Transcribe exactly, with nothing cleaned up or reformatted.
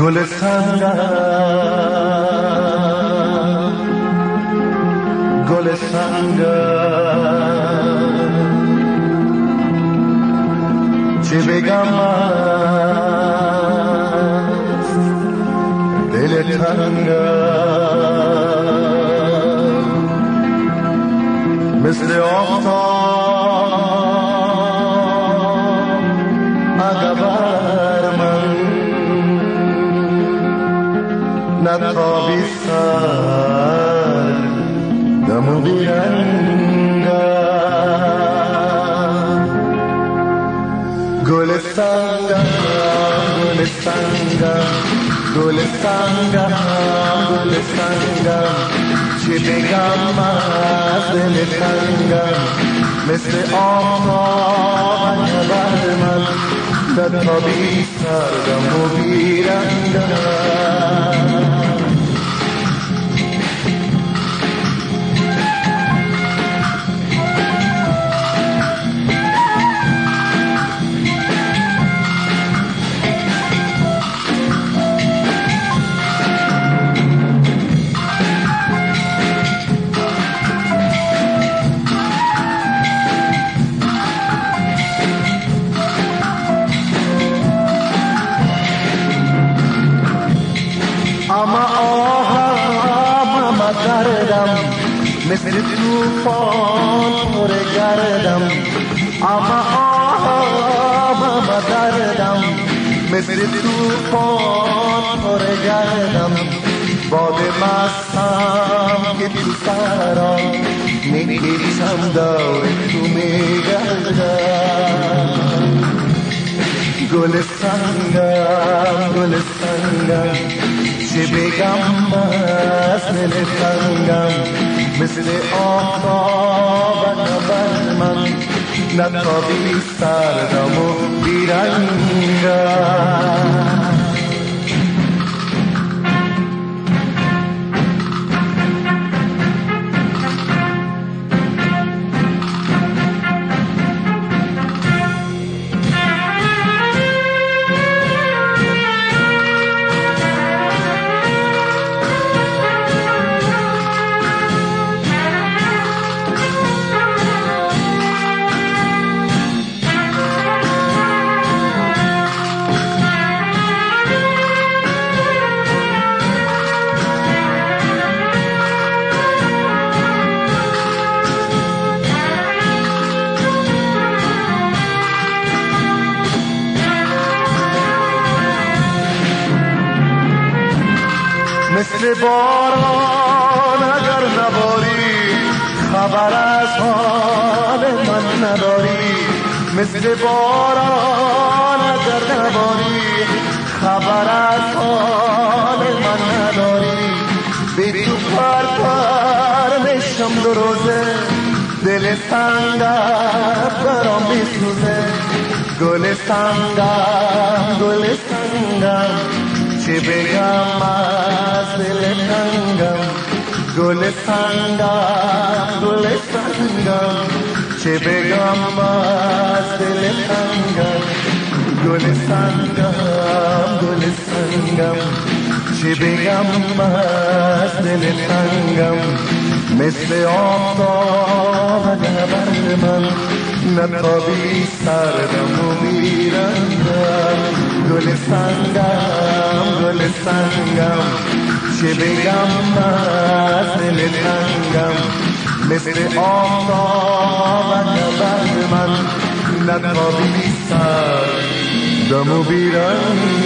گل سنگم گل سنگم چه بگم از دل تنگم مثل آفتاب عقبر من نتابی سر دمو بیرنگم گل سنگم گل سنگم گل سنگم گل سنگم چه بگم از دل تنگم مثل آفتاب عقبر من نتابی سر دمو بیرنگم اما آهم اما دردم مثل توفان پر گردم اما آهم اما دردم مثل توفان پر گردم باد مستم که تو سرم میکشم دور تو میگردم گل سنگم گل سنگم چه بگم از دل تنگم مثل آفتاب عقبر من نتابی سردم و بیرنگم مثل باران اگر نباری خبر از حال من نداری مثل باران اگر نباری خبر از حال من نداری به تو پر پر میشم دو روزه دل سنگم برام میسوزه گل سنگم گل سنگم چه بگم از دل تنگم گل سنگم گل سنگم چه بگم از دل تنگم گل سنگم گل سنگم چه بگم از دل تنگم مثل آفتاب عقبر من نتابی سردم و میرنگم گل سنگم گل سنگم چه بگم از دل تنگم مثل آفتاب عقبر من نتابی سردم و بیرنگم